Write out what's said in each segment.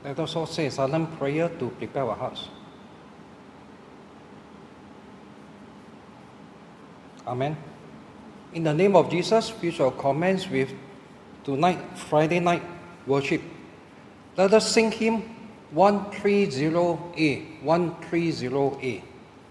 Let us all say a silent prayer to prepare our hearts. Amen. In the name of Jesus, we shall commence with tonight, Friday night worship. Let us sing hymn 130A. 130A.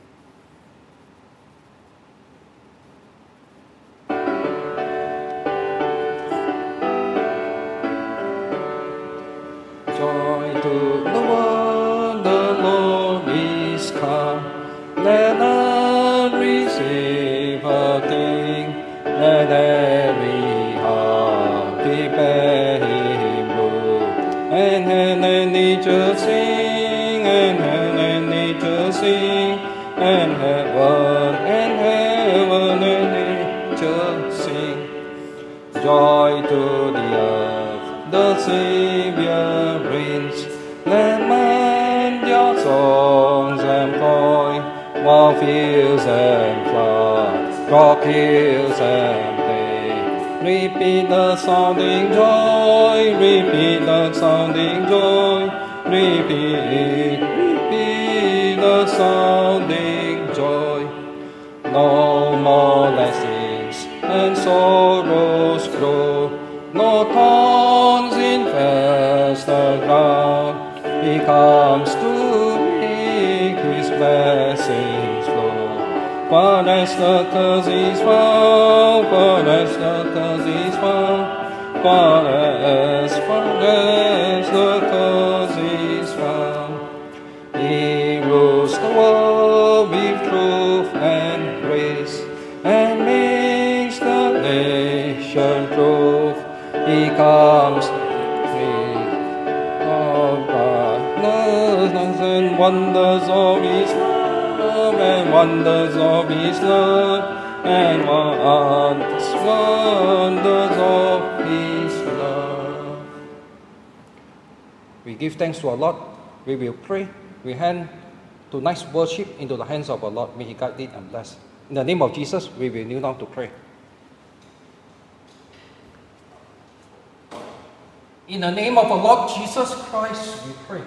Joy to the world, the Lord is come. Let us receive a King. Let every heart prepare him good. And nature sing, and nature sing, and heaven and nature sing. Joy to the earth, the Savior reigns. Let men their songs employ, while fields and floods, rock hills and plain. Repeat the sounding joy, repeat the sounding joy, repeat the sounding joy. No more blessings and sorrows grow, no thorns infest the ground. He comes to make his blessings flow. For as the curse is found, for as the curse is found, for as the curse is found. He rules the world with truth and grace, and makes the nation prove. He comes of darkness and wonders of his love, and wonders of his love, and wonders of his love. We give thanks to our Lord. We will pray. We hand tonight's worship into the hands of our Lord. May He guide it and bless. In the name of Jesus, we will kneel down to pray. In the name of our Lord Jesus Christ, we pray.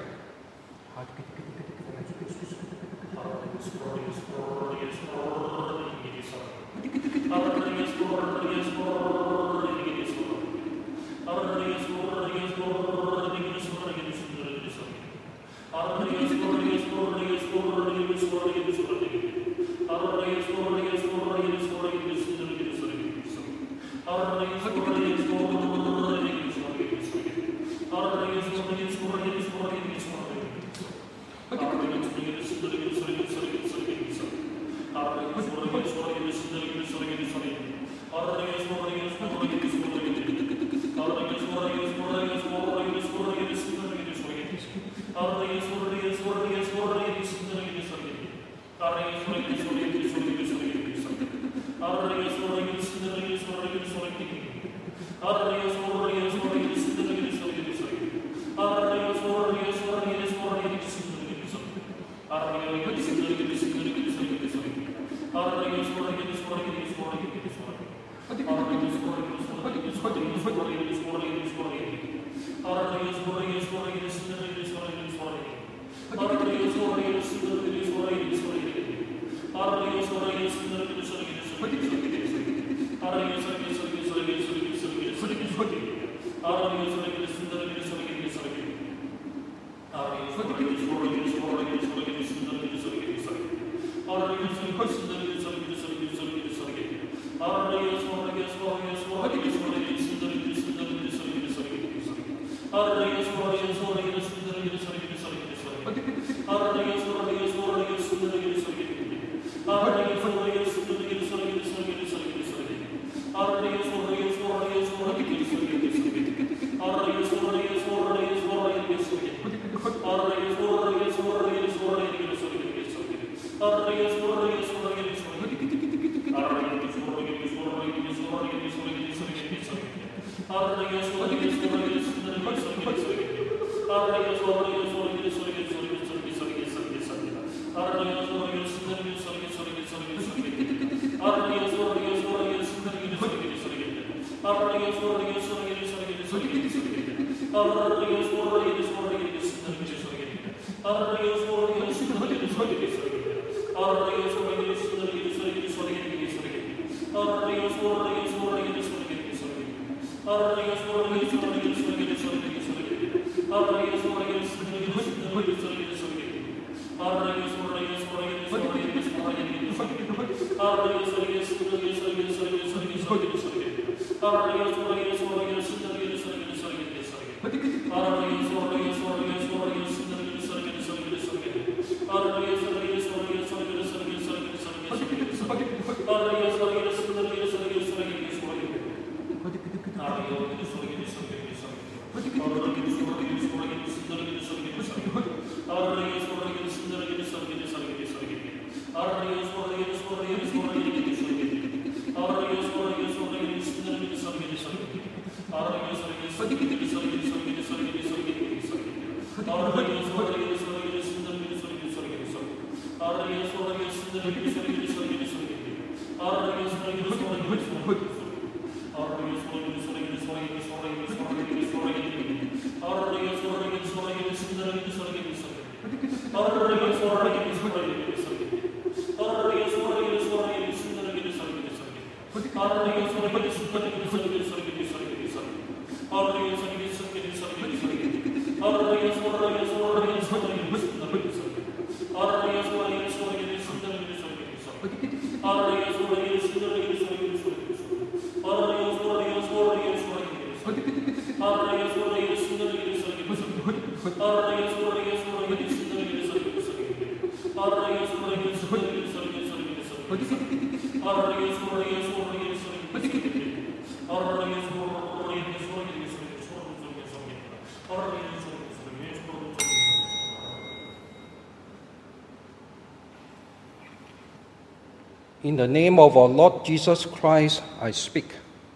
In the name of our Lord Jesus Christ, I speak.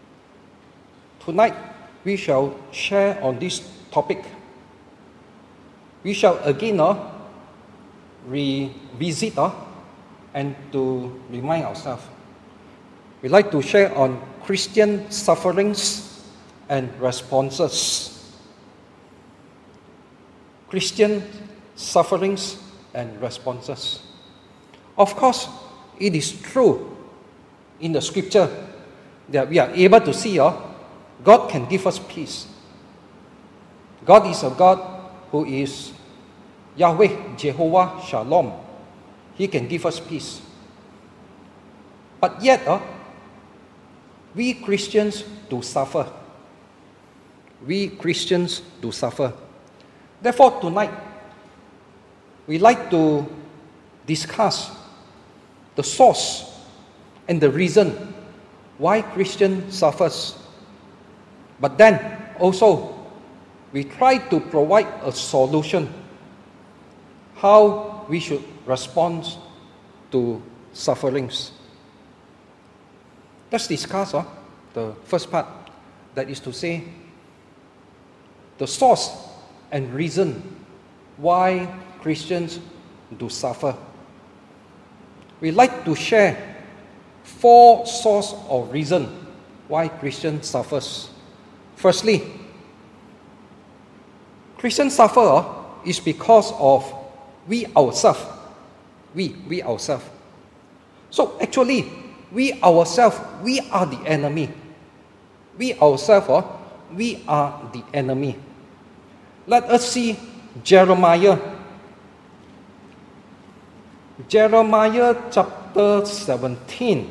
Tonight, we shall share on this topic. We shall again revisit and to remind ourselves. We'd like to share on Christian sufferings and responses. Christian sufferings and responses. Of course, it is true in the scripture that we are able to see God can give us peace. God is a God who is Yahweh, Jehovah, Shalom. He can give us peace. But yet, we Christians do suffer. We Christians do suffer. Therefore, tonight, we like to discuss the source and the reason why Christian suffers. But then also we try to provide a solution how we should respond to sufferings. Let's discuss the first part, that is to say, the source and reason why Christians do suffer. We like to share 4 sources of reason why Christian suffers. Firstly, Christian suffer is because of we ourselves. We ourselves. So actually, we ourselves, we are the enemy. We ourselves, we are the enemy. Let us see Jeremiah chapter 17.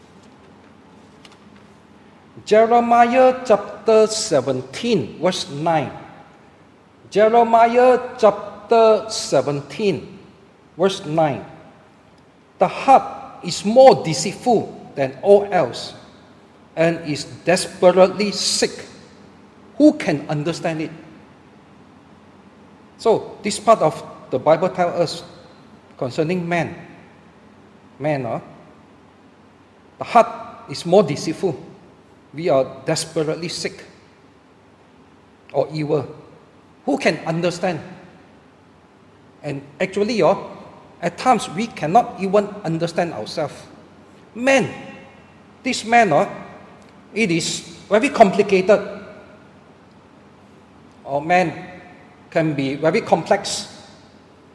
Jeremiah chapter 17, verse 9. Jeremiah chapter 17, verse 9. The heart is more deceitful than all else and is desperately sick. Who can understand it? So, this part of the Bible tells us concerning man. The heart is more deceitful. We are desperately sick or evil. Who can understand? And actually, at times we cannot even understand ourselves. This man, it is very complicated. Or man can be very complex.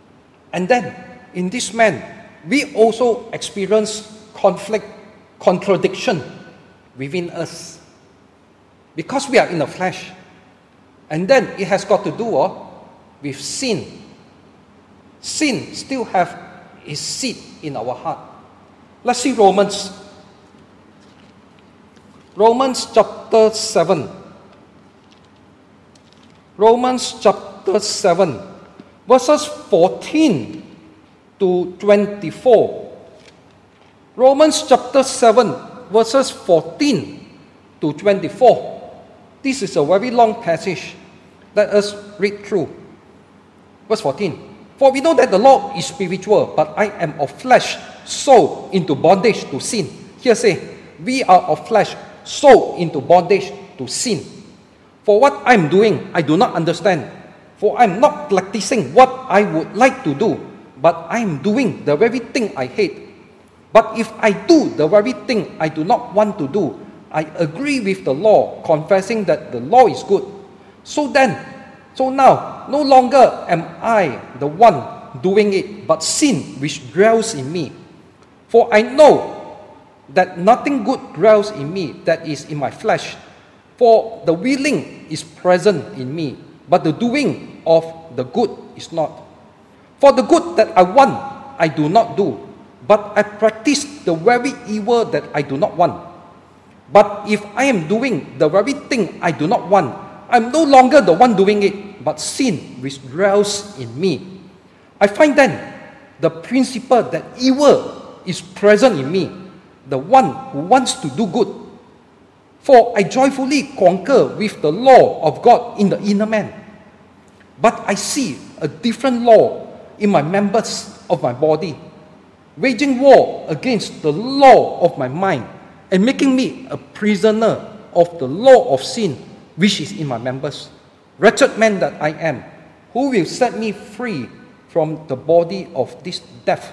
And then, in this man, we also experience conflict, contradiction within us. Because we are in the flesh. And then it has got to do with sin. Sin still have its seat in our heart. Let's see Romans. Romans chapter 7. Romans chapter 7, verses 14 to 24. Romans chapter 7, verses 14 to 24. This is a very long passage. Let us read through. Verse 14. For we know that the law is spiritual, but I am of flesh, sold into bondage to sin. Here say, we are of flesh, sold into bondage to sin. For what I am doing, I do not understand. For I am not practicing what I would like to do, but I am doing the very thing I hate. But if I do the very thing I do not want to do, I agree with the law, confessing that the law is good. So now, no longer am I the one doing it, but sin which dwells in me. For I know that nothing good dwells in me, that is in my flesh. For the willing is present in me, but the doing of the good is not. For the good that I want, I do not do, but I practice the very evil that I do not want. But if I am doing the very thing I do not want, I am no longer the one doing it, but sin which dwells in me. I find then the principle that evil is present in me, the one who wants to do good. For I joyfully concur with the law of God in the inner man. But I see a different law in my members of my body, waging war against the law of my mind, and making me a prisoner of the law of sin, which is in my members. Wretched man that I am, who will set me free from the body of this death?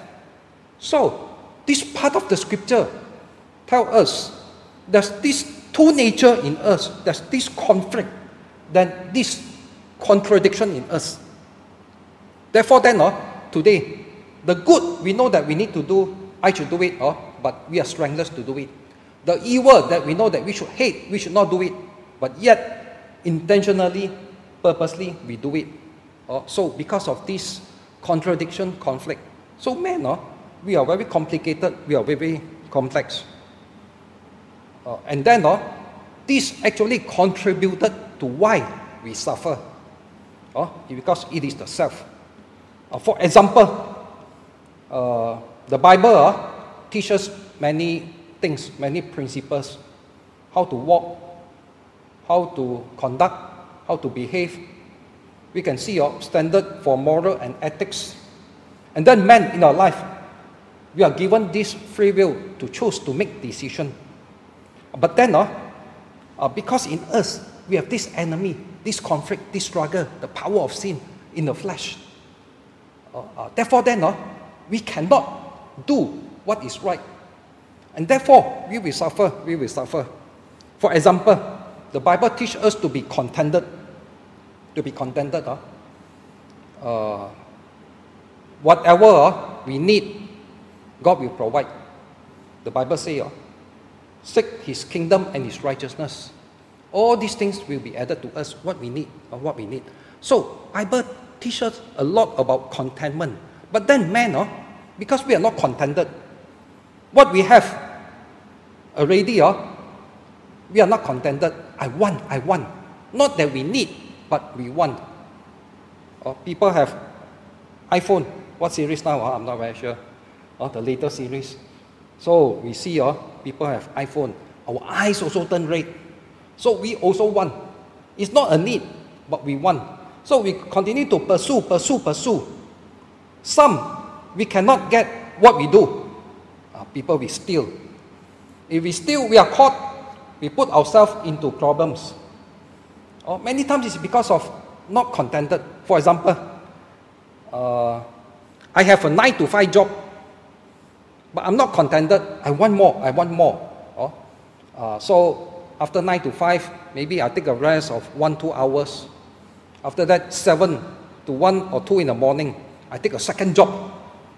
So, this part of the scripture tells us there's this two nature in us, there's this conflict, then this contradiction in us. Therefore then, today, the good we know that we need to do, I should do it, but we are strengthless to do it. The evil that we know that we should hate, we should not do it, but yet intentionally, purposely, we do it. So because of this contradiction, conflict, so man, we are very complicated, we are very complex. And then this actually contributed to why we suffer, because it is the self. For example, the Bible teaches many things, many principles, how to walk, how to conduct, how to behave. We can see your standard for moral and ethics. And then man in our life, we are given this free will to choose to make decision. But then, because in us, we have this enemy, this conflict, this struggle, the power of sin in the flesh. Therefore then, we cannot do what is right. And therefore, we will suffer. For example, the Bible teaches us to be contented. Whatever we need, God will provide. The Bible says, seek His kingdom and His righteousness. All these things will be added to us, what we need. So, Bible teaches a lot about contentment. But then man, because we are not contented, what we have already, we are not contented. I want. Not that we need, but we want. People have iPhone. What series now? I'm not very sure. The latest series. So we see people have iPhone. Our eyes also turn red. So we also want. It's not a need, but we want. So we continue to pursue. Some, we cannot get what we do. People will steal. If we steal, we are caught. We put ourselves into problems. Many times it's because of not contented. For example, I have a 9-to-5 job, but I'm not contented. I want more. So after 9 to 5, maybe I take a rest of 1-2 hours. After that, 7 to 1 or 2 in the morning, I take a second job.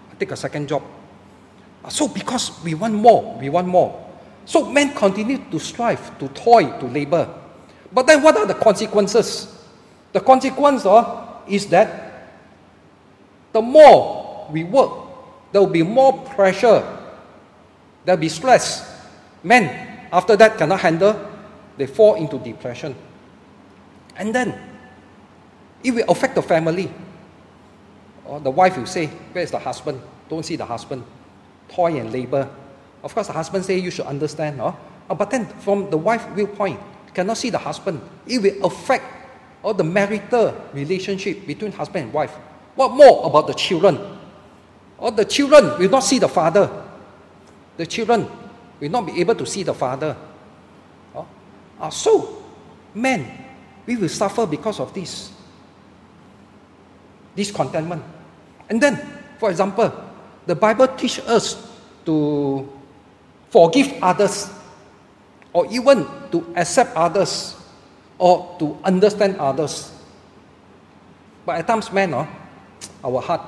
So because we want more. So men continue to strive, to toil, to labor. But then what are the consequences? The consequence is that the more we work, there will be more pressure, there will be stress. Men, after that, cannot handle, they fall into depression. And then, it will affect the family. Or the wife will say, where's the husband? Don't see the husband. Toil and labor. Of course, the husband say, you should understand. But then, from the wife's viewpoint, cannot see the husband. It will affect the marital relationship between husband and wife. What more about the children? The children will not see the father. The children will not be able to see the father. So, men, we will suffer because of this discontentment. And then, for example, the Bible teaches us to forgive others, or even to accept others, or to understand others. But at times, men, our heart,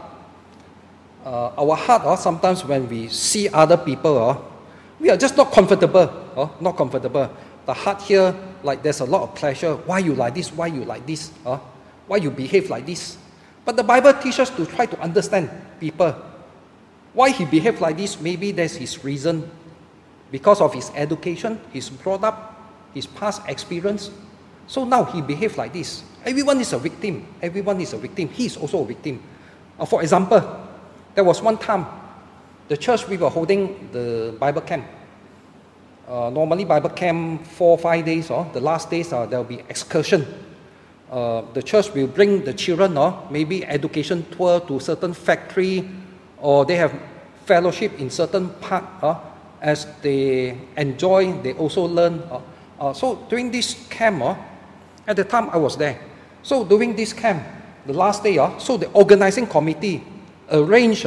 sometimes when we see other people, we are just not comfortable. The heart here, like there's a lot of pleasure. Why you like this? Why you like this? Why you behave like this? But the Bible teaches us to try to understand people. Why he behaved like this? Maybe there's his reason. Because of his education, his brought up, his past experience. So now he behaved like this. Everyone is a victim. He is also a victim. For example, there was one time, the church, we were holding the Bible camp. Normally Bible camp 4 or 5 days, the last days there will be excursion. The church will bring the children, maybe education tour to certain factory, or they have fellowship in certain park. As they enjoy, they also learn. So during this camp, at the time I was there. So during this camp, the last day, so the organizing committee arranged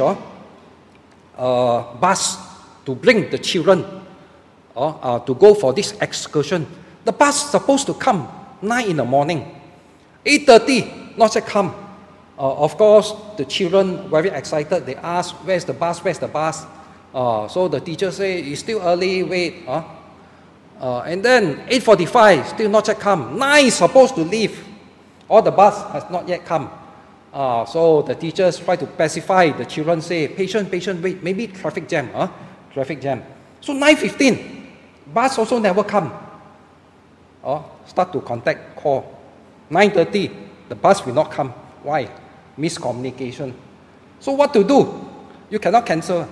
bus to bring the children to go for this excursion. The bus supposed to come 9 in the morning. 8:30, not yet come. Of course, the children very excited. They ask, where's the bus? So the teacher say, it's still early, wait. And then 8:45, still not yet come. 9 is supposed to leave. The bus has not yet come. So the teachers try to pacify the children, say, patient, wait, maybe traffic jam. So 9:15, bus also never come. Start to call. 9:30, the bus will not come. Why? Miscommunication. So what to do? You cannot cancel.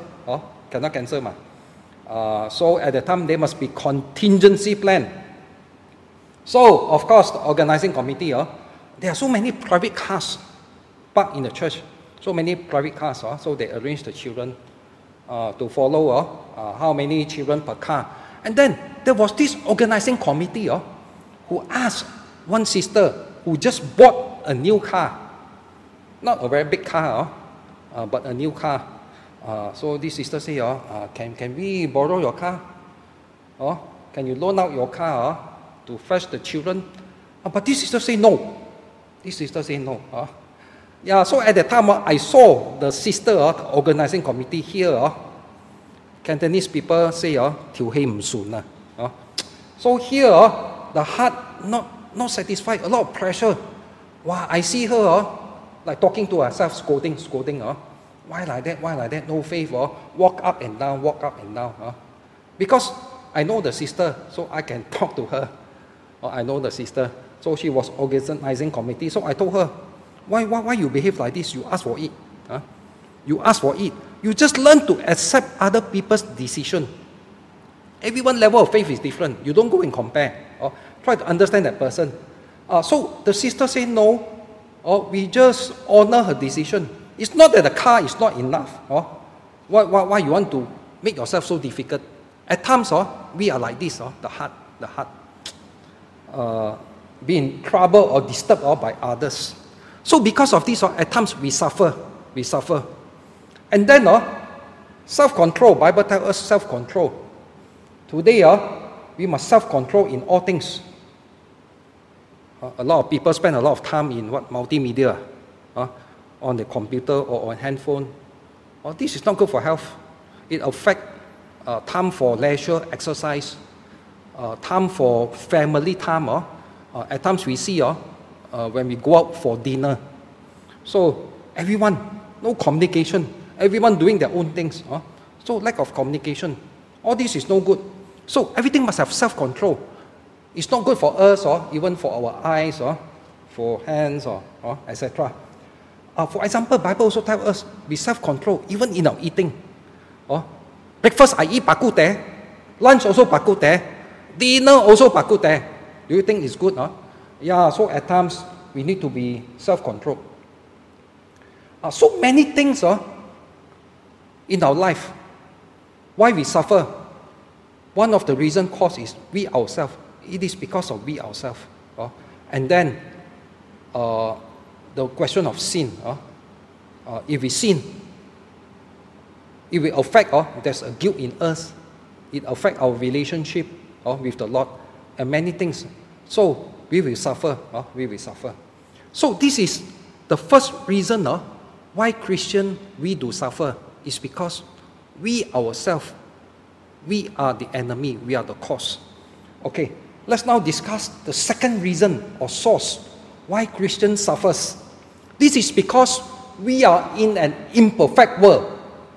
So at the time, there must be contingency plan. So, of course, the organizing committee, there are so many private cars parked in the church. So many private cars, so they arrange the children to follow how many children per car. And then there was this organizing committee who asked one sister who just bought a new car. Not a very big car, but a new car. So this sister say, can we borrow your car? Can you loan out your car to fetch the children? But this sister say no. So at the time, I saw the sister, the organizing committee here, Cantonese people say, 條氣唔順. So here, the heart not satisfied, a lot of pressure. Wow, I see her like talking to herself, scolding. Why like that? No faith. Walk up and down. Because I know the sister, so I can talk to her. I know the sister. So she was organizing committee. So I told her, why you behave like this? You ask for it. You just learn to accept other people's decision. Everyone level of faith is different. You don't go and compare. Try to understand that person. So the sister say no. We just honor her decision. It's not that the car is not enough. Why you want to make yourself so difficult? At times, we are like this. The heart, be in trouble or disturbed by others. So because of this, at times we suffer. And then, self-control. Bible tells us self-control. Today, we must self-control in all things. A lot of people spend a lot of time in multimedia. on the computer or on handphone. This is not good for health. It affects time for leisure, exercise, time for family time. At times we see when we go out for dinner. So everyone, no communication. Everyone doing their own things. So lack of communication. All this is no good. So everything must have self-control. It's not good for us or even for our eyes or for hands or etc. For example, Bible also tells us be self-control even in our eating. Breakfast I eat bak kut teh, lunch also bak kut teh, dinner also bak kut teh. Do you think it's good? Yeah, so at times we need to be self-controlled. So many things in our life, why we suffer. One of the reason cause is we ourselves. It is because of we ourselves. And then the question of sin. If we sin, it will affect, there's a guilt in us. It affects our relationship with the Lord and many things. So we will suffer. We will suffer. So this is the first reason why Christian we do suffer is because we ourselves, we are the enemy, we are the cause. Okay, let's now discuss the second reason or source why Christian suffers. This is because we are in an imperfect world.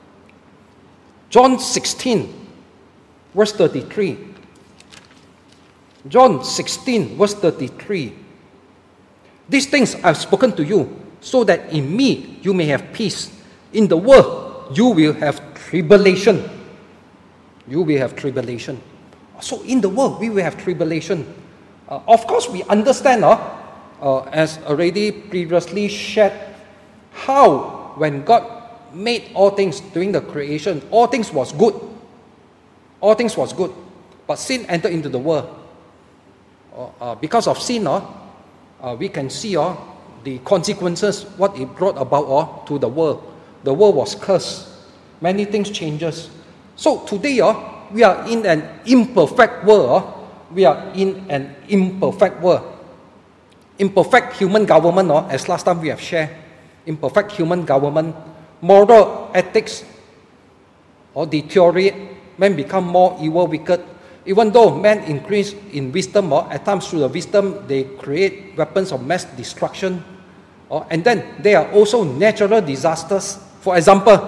John 16, verse 33. John 16, verse 33. These things I've spoken to you, so that in me you may have peace. In the world you will have tribulation. You will have tribulation. So in the world we will have tribulation. Of course we understand, as already previously shared, how when God made all things during the creation, all things was good. All things was good. But sin entered into the world. Because of sin, we can see the consequences, what it brought about to the world. The world was cursed. Many things changes. So today, we are in an imperfect world. We are in an imperfect world. Imperfect human government, as last time we have shared. Imperfect human government. Moral ethics deteriorate. Men become more evil, wicked. Even though men increase in wisdom, at times through the wisdom, they create weapons of mass destruction. And then there are also natural disasters. For example,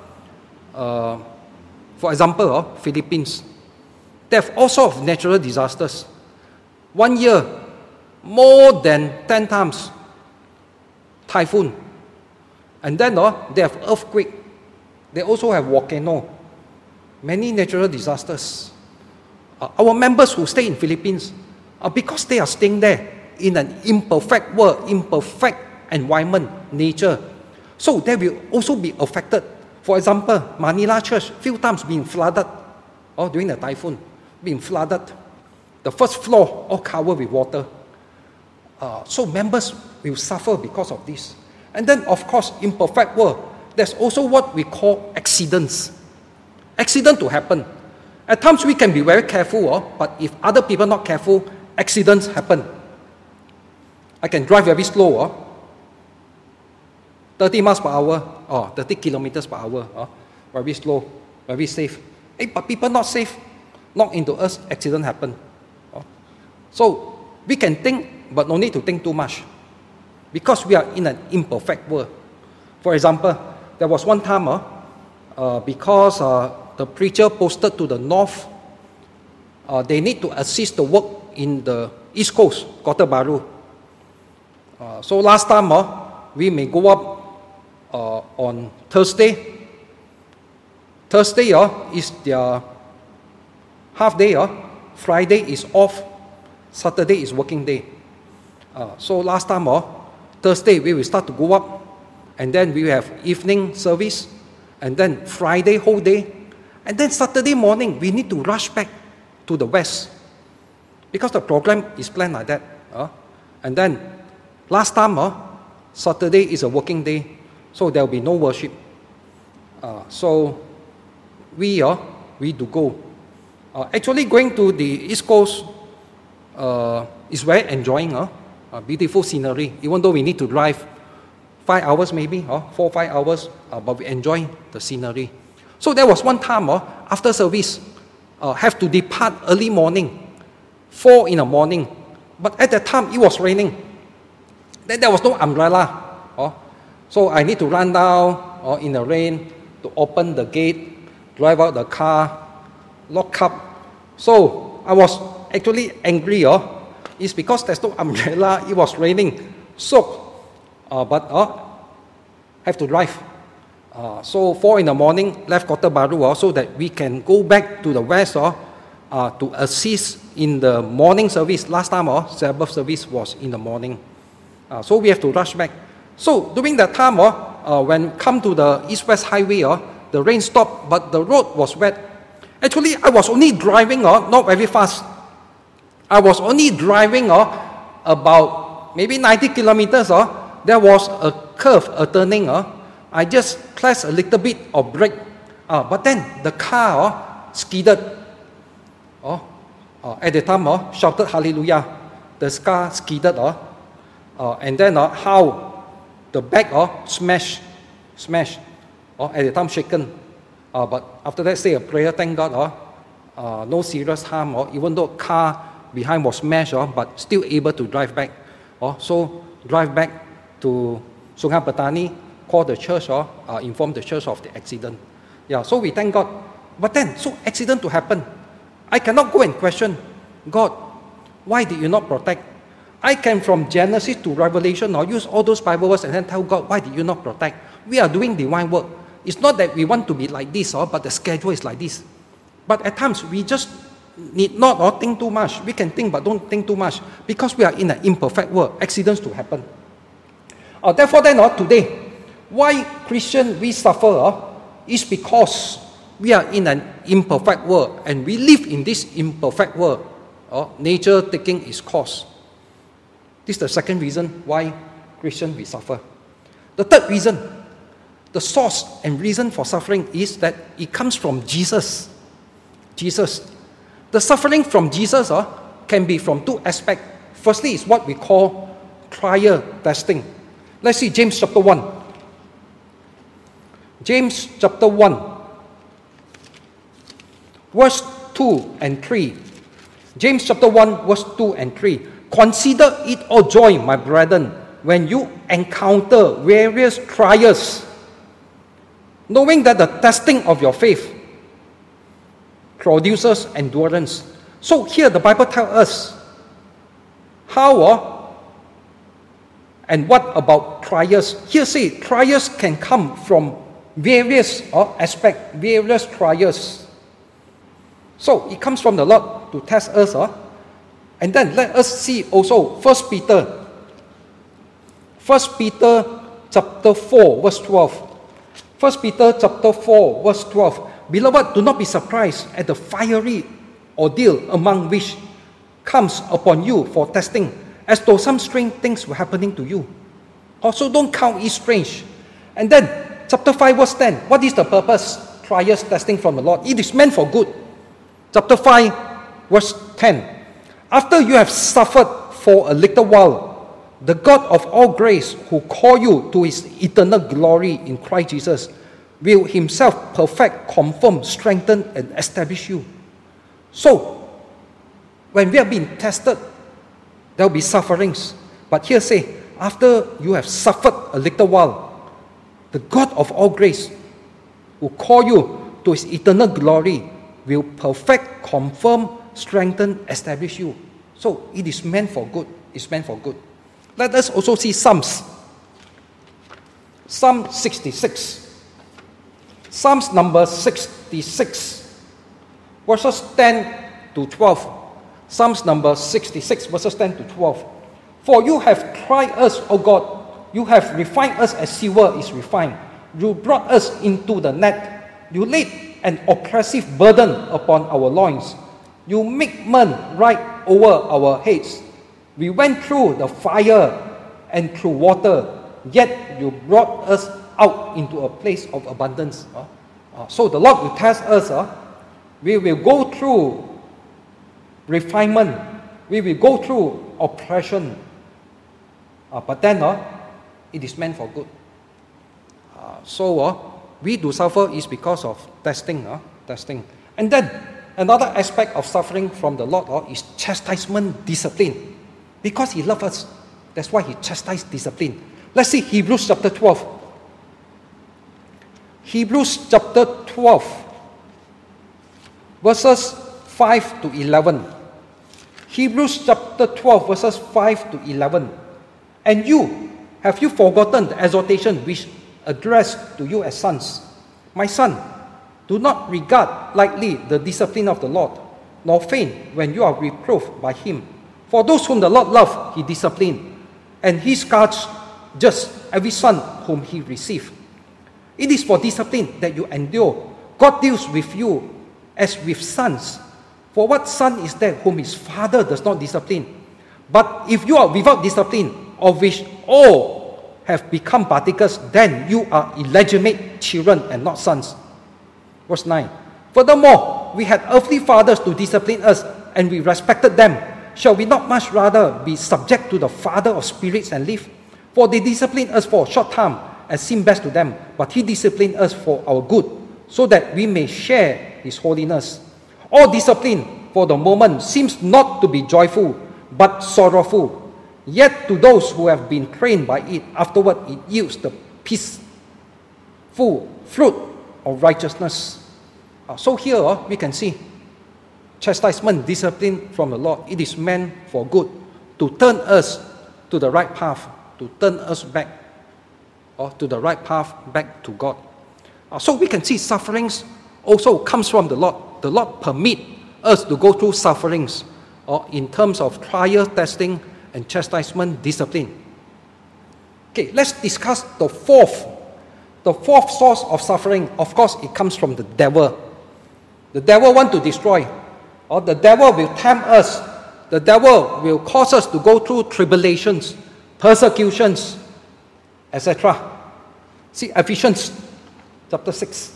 Philippines. They have all sorts of natural disasters. 1 year, more than 10 times typhoon. And then they have earthquake. They also have volcano. Many natural disasters. Our members who stay in Philippines, because they are staying there in an imperfect world, imperfect environment, nature. So they will also be affected. For example, Manila Church, few times being flooded during the typhoon, being flooded. The first floor all covered with water. So members will suffer because of this. And then, of course, imperfect world, there's also what we call accidents. Accident to happen. At times we can be very careful, but if other people are not careful, accidents happen. I can drive very slow, 30 miles per hour, 30 kilometers per hour, very slow, very safe. But people not safe, knock into us, accident happen. So we can think, but no need to think too much. Because we are in an imperfect world. For example, there was one time, because the preacher posted to the north, they need to assist the work in the East Coast, Kota Baru. So last time, we may go up on Thursday. Thursday is their half day. Friday is off. Saturday is working day. So last time, Thursday we will start to go up, and then we will have evening service, and then Friday whole day, and then Saturday morning we need to rush back to the west because the program is planned like that. And then last time, Saturday is a working day, so there will be no worship. So we do go. Actually, going to the East Coast is very enjoying. Beautiful scenery, even though we need to drive 5 hours maybe, 4 5 hours, but we enjoy the scenery. So there was one time, after service, have to depart early morning, 4 in the morning. But at that time, it was raining. Then there was no umbrella. So I need to run down in the rain to open the gate, drive out the car, lock up. So I was actually angry. It's because there's no umbrella, it was raining, soaked. But have to drive. So 4 in the morning, left Kota Baru, so that we can go back to the west to assist in the morning service. Last time, Sabbath service was in the morning. So we have to rush back. So during that time, when come to the East-West Highway, the rain stopped, but the road was wet. Actually, I was only driving, not very fast. I was only driving about maybe 90 kilometers. There was a curve, a turning. I just pressed a little bit of brake. But then the car skidded. At the time, shouted hallelujah. The car skidded. And then how the back smashed. At the time shaken. But after that, say a prayer, thank God. No serious harm. Even though car behind was smashed, but still able to drive back. So drive back to Sungai Petani, call the church, inform the church of the accident. Yeah, so we thank God. But then, so accident to happen. I cannot go and question, God, why did you not protect? I came from Genesis to Revelation, use all those Bible words and then tell God, why did you not protect? We are doing divine work. It's not that we want to be like this, but the schedule is like this. But at times, we just need not think too much. We can think, but don't think too much. Because we are in an imperfect world, accidents to happen. Therefore then, today, why Christian we suffer is because we are in an imperfect world and we live in this imperfect world. Nature taking its course. This is the second reason why Christian we suffer. The third reason, the source and reason for suffering is that it comes from Jesus. Jesus. The suffering from Jesus can be from two aspects. Firstly, is what we call trial testing. Let's see James chapter 1. James chapter 1, verse 2 and 3. James chapter 1, verse 2 and 3. Consider it all joy, my brethren, when you encounter various trials, knowing that the testing of your faith produces endurance. So here the Bible tells us how and what about trials? Here say trials can come from various aspects, various trials. So it comes from the Lord to test us. And then let us see also 1 Peter chapter 4 verse 12. 1 Peter chapter 4 verse 12. Beloved, do not be surprised at the fiery ordeal among which comes upon you for testing, as though some strange things were happening to you. Also don't count it strange. And then chapter 5 verse 10. What is the purpose? Trials, testing from the Lord. It is meant for good. Chapter 5 verse 10. After you have suffered for a little while, the God of all grace, who called you to his eternal glory in Christ Jesus, will himself perfect, confirm, strengthen, and establish you. So, when we are being tested, there will be sufferings. But here say, after you have suffered a little while, the God of all grace, who called you to his eternal glory, will perfect, confirm, strengthen, establish you. So, it is meant for good. It's meant for good. Let us also see Psalms. Psalm 66. Psalms number 66, verses 10 to 12. Psalms number 66, verses 10 to 12. For you have tried us, O God. You have refined us as silver is refined. You brought us into the net. You laid an oppressive burden upon our loins. You make men ride over our heads. We went through the fire and through water, yet you brought us out into a place of abundance. So the Lord will test us. We will go through refinement. We will go through oppression. But then it is meant for good. We do suffer is because of testing. And then another aspect of suffering from the Lord is chastisement, discipline. Because He loves us, that's why He chastised, discipline. Let's see Hebrews chapter 12. Hebrews chapter 12, verses 5 to 11. Hebrews chapter 12, verses 5 to 11. And have you forgotten the exhortation which addressed to you as sons? My son, do not regard lightly the discipline of the Lord, nor faint when you are reproved by Him. For those whom the Lord loves, He disciplines, and He scourges just every son whom He receives. It is for discipline that you endure. God deals with you as with sons. For what son is there whom his father does not discipline? But if you are without discipline, of which all have become partakers, then you are illegitimate children and not sons. Verse 9. Furthermore, we had earthly fathers to discipline us, and we respected them. Shall we not much rather be subject to the Father of spirits and live? For they discipline us for a short time, as seemed best to them, but He disciplined us for our good, so that we may share His holiness. All discipline for the moment seems not to be joyful, but sorrowful. Yet to those who have been trained by it, afterward it yields the peaceful fruit of righteousness. So here we can see chastisement, discipline from the Lord. It is meant for good, to turn us to the right path, to turn us back, or to the right path back to God. So we can see sufferings also comes from the Lord. The Lord permit us to go through sufferings, or in terms of trial, testing, and chastisement, discipline. Okay, let's discuss the fourth source of suffering. Of course, it comes from the devil. The devil wants to destroy, or the devil will tempt us. The devil will cause us to go through tribulations, persecutions, etc. See Ephesians chapter 6.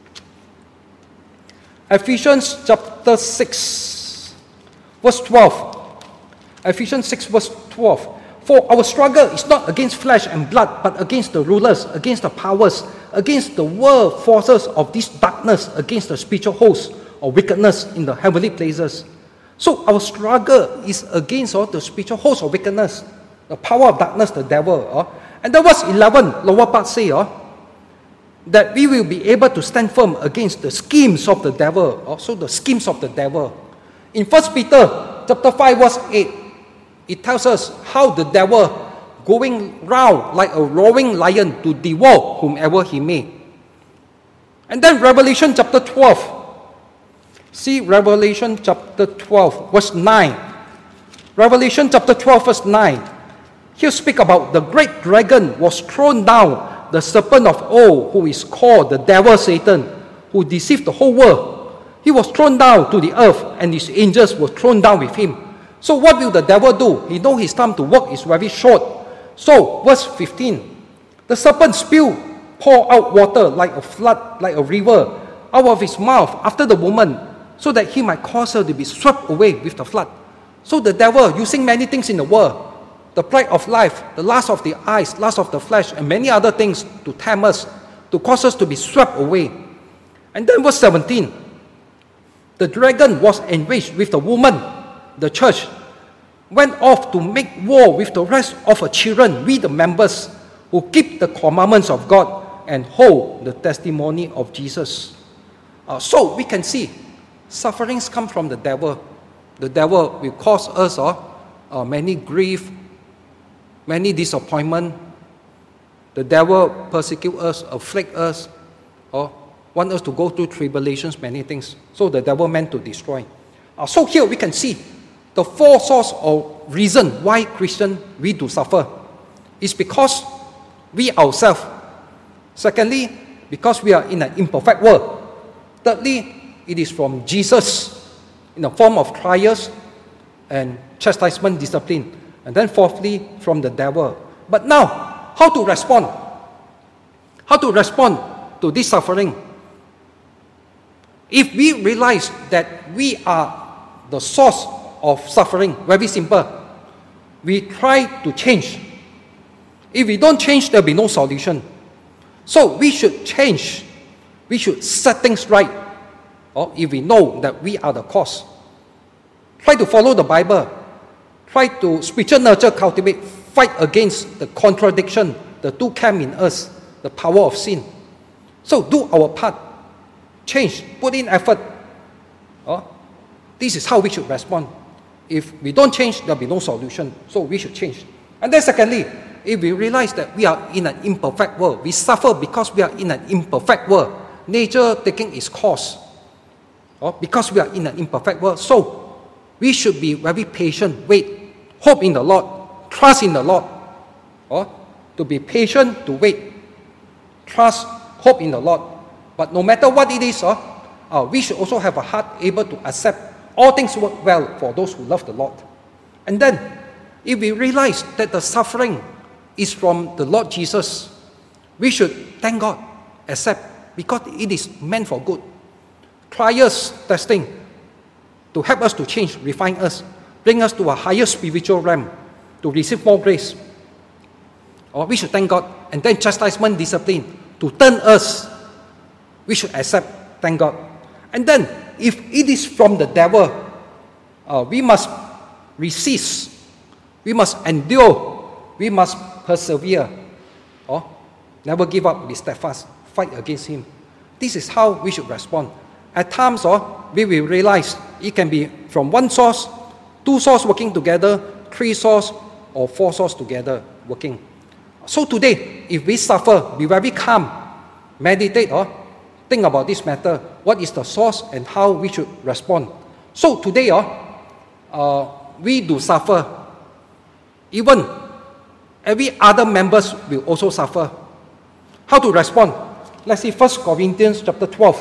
Ephesians chapter 6, verse 12. Ephesians 6, verse 12. For our struggle is not against flesh and blood, but against the rulers, against the powers, against the world forces of this darkness, against the spiritual hosts of wickedness in the heavenly places. So our struggle is against the spiritual hosts of wickedness, the power of darkness, the devil. And then verse 11, lower part say, that we will be able to stand firm against the schemes of the devil. Also the schemes of the devil. In 1 Peter chapter 5 verse 8, it tells us how the devil going round like a roaring lion to devour whomever he may. And then Revelation chapter 12. See Revelation chapter 12 verse 9. Revelation chapter 12 verse 9. Here speak about the great dragon was thrown down, the serpent of old, who is called the devil Satan, who deceived the whole world. He was thrown down to the earth, and his angels were thrown down with him. So what will the devil do? He knows his time to work is very short. So, verse 15, the serpent poured out water like a flood, like a river, out of his mouth after the woman, so that he might cause her to be swept away with the flood. So the devil, using many things in the world, the pride of life, the lust of the eyes, lust of the flesh, and many other things to tempt us, to cause us to be swept away. And then verse 17, the dragon was enraged with the woman, the church, went off to make war with the rest of her children, we the members, who keep the commandments of God and hold the testimony of Jesus. So we can see, sufferings come from the devil. The devil will cause us many grief, many disappointment. The devil persecute us, afflict us, or want us to go through tribulations, many things. So the devil meant to destroy. So here we can see the four source of reason why Christian we do suffer. Is because we ourselves. Secondly, because we are in an imperfect world. Thirdly, it is from Jesus in the form of trials and chastisement, discipline. And then fourthly, from the devil. But now, how to respond? How to respond to this suffering? If we realize that we are the source of suffering, very simple. We try to change. If we don't change, there'll be no solution. So we should change. We should set things right. Or if we know that we are the cause, try to follow the Bible. Try to spiritual nurture, cultivate, fight against the contradiction, the two camp in us, the power of sin. So do our part. Change, put in effort. This is how we should respond. If we don't change, there'll be no solution. So we should change. And then secondly, if we realize that we are in an imperfect world, we suffer because we are in an imperfect world, nature taking its course, because we are in an imperfect world. So we should be very patient, wait, hope in the Lord, trust in the Lord. To be patient, to wait, trust, hope in the Lord. But no matter what it is, we should also have a heart able to accept all things work well for those who love the Lord. And then, if we realize that the suffering is from the Lord Jesus, we should thank God, accept, because it is meant for good. Trials, testing, to help us to change, refine us, bring us to a higher spiritual realm, to receive more grace. We should thank God. And then chastisement, discipline, to turn us, we should accept, thank God. And then, if it is from the devil, we must resist, we must endure, we must persevere, never give up, be steadfast, fight against him. This is how we should respond. At times, we will realize it can be from one source, two sources working together, three sources, or four sources together working. So today, if we suffer, be very calm, meditate, think about this matter. What is the source and how we should respond? So today, we do suffer. Even every other members will also suffer. How to respond? Let's see 1 Corinthians chapter 12.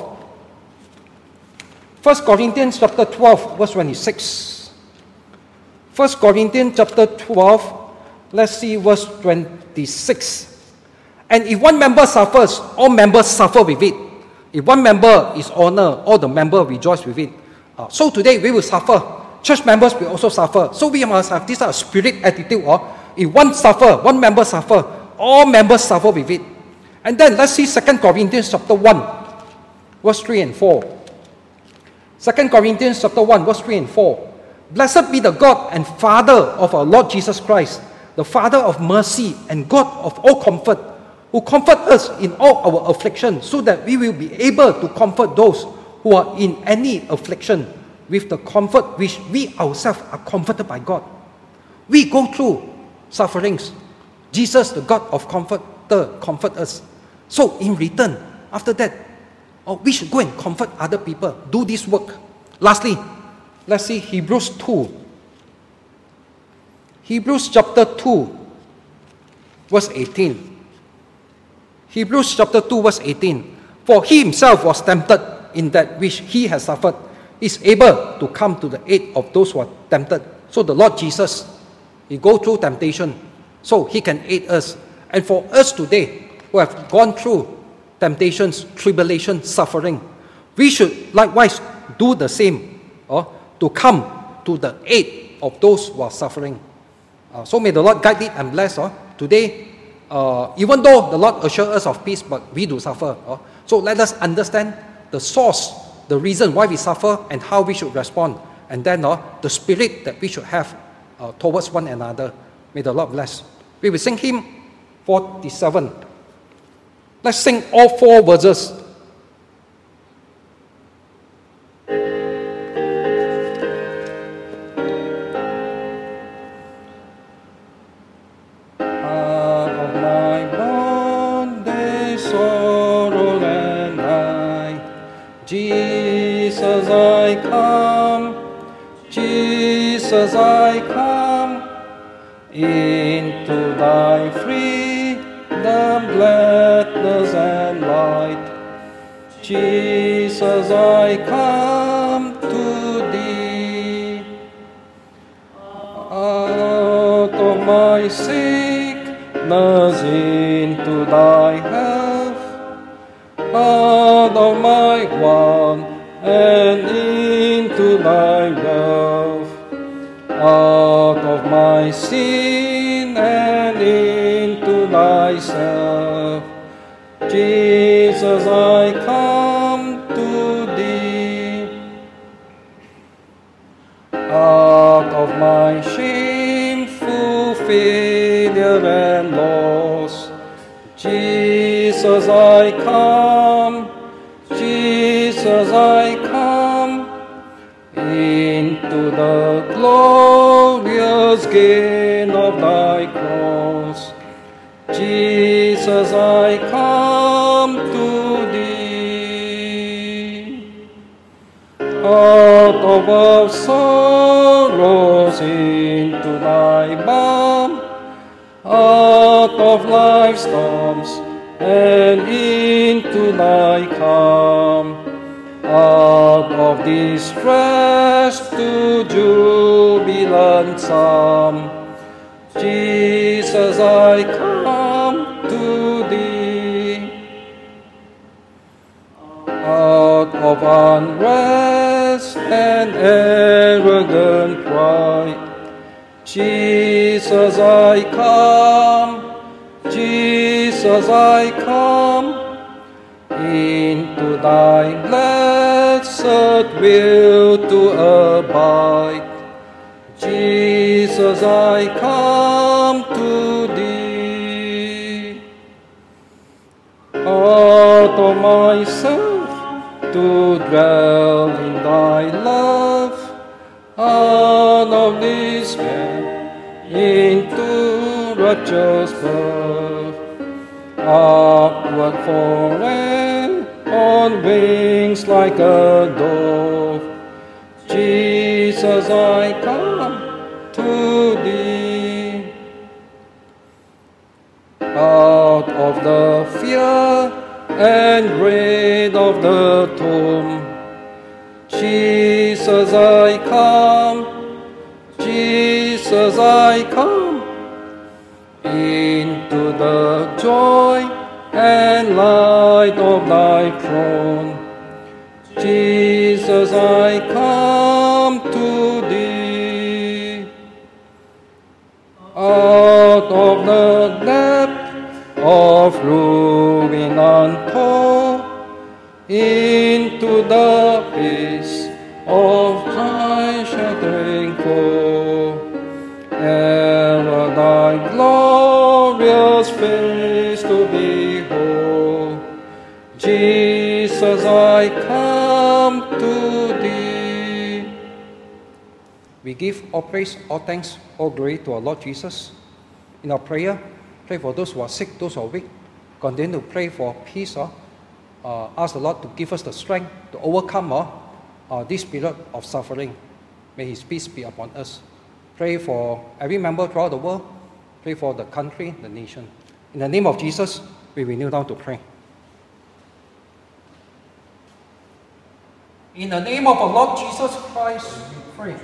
1 Corinthians chapter 12, verse 26. 1 Corinthians chapter 12, let's see verse 26. And if one member suffers, all members suffer with it. If one member is honored, all the members rejoice with it. So today we will suffer. Church members will also suffer. So we must have this spirit attitude. If one member suffer, all members suffer with it. And then let's see 2 Corinthians chapter 1, verse 3 and 4. 2 Corinthians chapter 1, verse 3 and 4. Blessed be the God and Father of our Lord Jesus Christ, the Father of mercy and God of all comfort, who comfort us in all our affliction, so that we will be able to comfort those who are in any affliction with the comfort which we ourselves are comforted by God. We go through sufferings. Jesus, the God of comfort us. So in return, after that, we should go and comfort other people, do this work. Lastly, let's see Hebrews 2. Hebrews chapter 2, verse 18. Hebrews chapter 2, verse 18. For he himself was tempted in that which he has suffered, is able to come to the aid of those who are tempted. So the Lord Jesus, he go through temptation, so he can aid us. And for us today, who have gone through temptations, tribulation, suffering, we should likewise do the same, to come to the aid of those who are suffering. So may the Lord guide it and bless. Today, even though the Lord assures us of peace, but we do suffer. So let us understand the source, the reason why we suffer, and how we should respond. And then the spirit that we should have towards one another. May the Lord bless. We will sing hymn 47. Let's sing all four verses. Out of my bondage, sorrow and night, Jesus I come, Jesus I come, into thy freedom, gladness and light. Jesus I come to thee. Out of my sickness into thy health, out of my want and into thy wealth, out of my sin and into thyself. Jesus, I come to thee. Out of my shameful failure and loss, Jesus, I come. Jesus, I come into the glorious gain of thy cross. Jesus, I come to thee. Out of our sorrows into thy balm, out of life's storms and into thy calm, out of distress to jubilant psalm. Jesus, I come to thee. Out of unrest and arrogant pride, Jesus, I come. Jesus, I come into thy blessed will to abide. Jesus, I come to thee. Out of myself to dwell in thy love, out of despair into rapturous birth, upward forever on wings like a dove. Jesus, I come to thee. Out of the fear and dread of the tomb, Jesus, I come. Jesus, I come into the joy and light of thy throne. Jesus, I come to thee. Out of the depth of ruin untold, into the peace of thy sheltering foe, ever thy glorious face to behold. Jesus, I come to thee. We give all praise, all thanks, all glory to our Lord Jesus. In our prayer, pray for those who are sick, those who are weak. Continue to pray for peace. Ask the Lord to give us the strength to overcome this period of suffering. May His peace be upon us. Pray for every member throughout the world. Pray for the country, the nation. In the name of Jesus, we will kneel down to pray. In the name of our Lord Jesus Christ, we pray.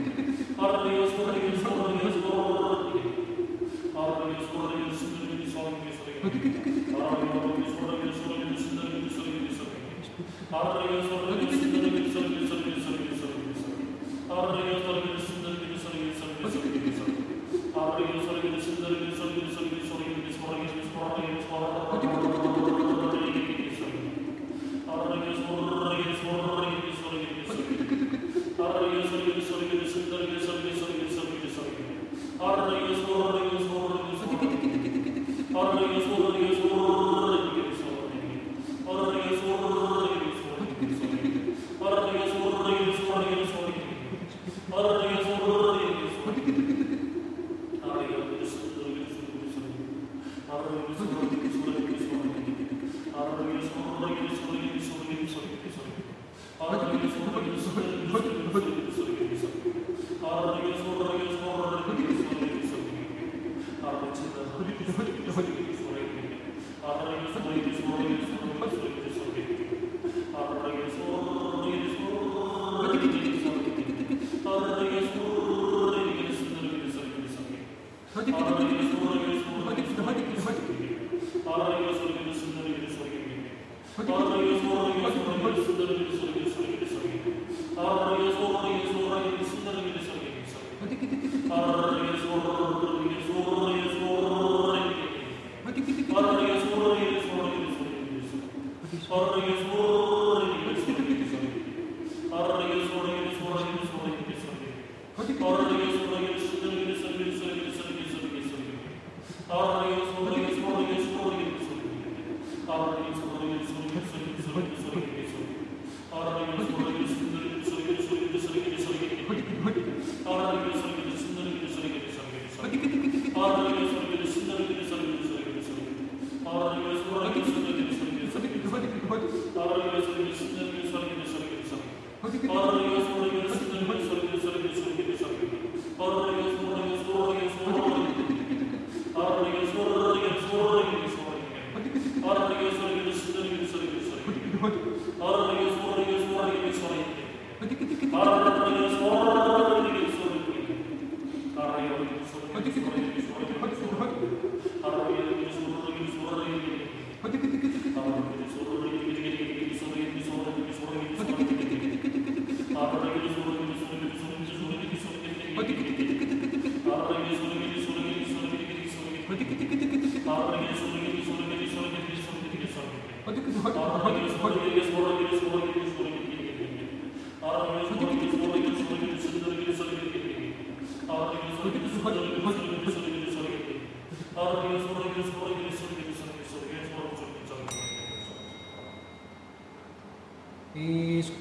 His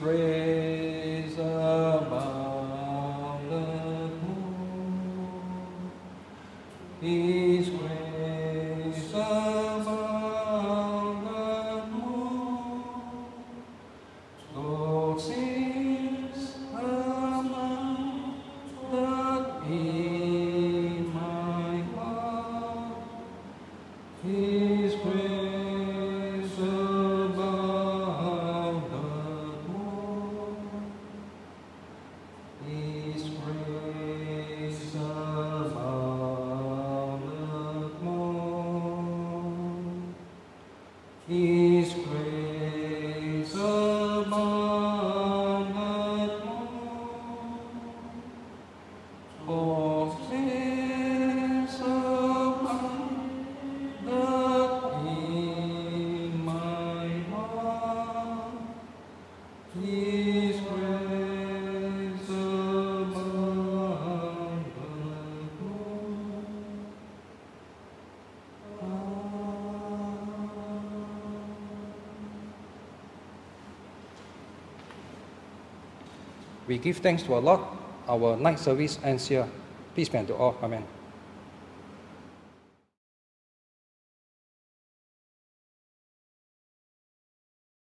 praise above the moon, His grace above the moon, so sings among the in my heart, His praise above the moon, His praise above the moon, His praise above the moon, for sins above that in my heart, His praise above the moon. We give thanks to our Lord. Our night service ends here. Peace be unto all. Amen.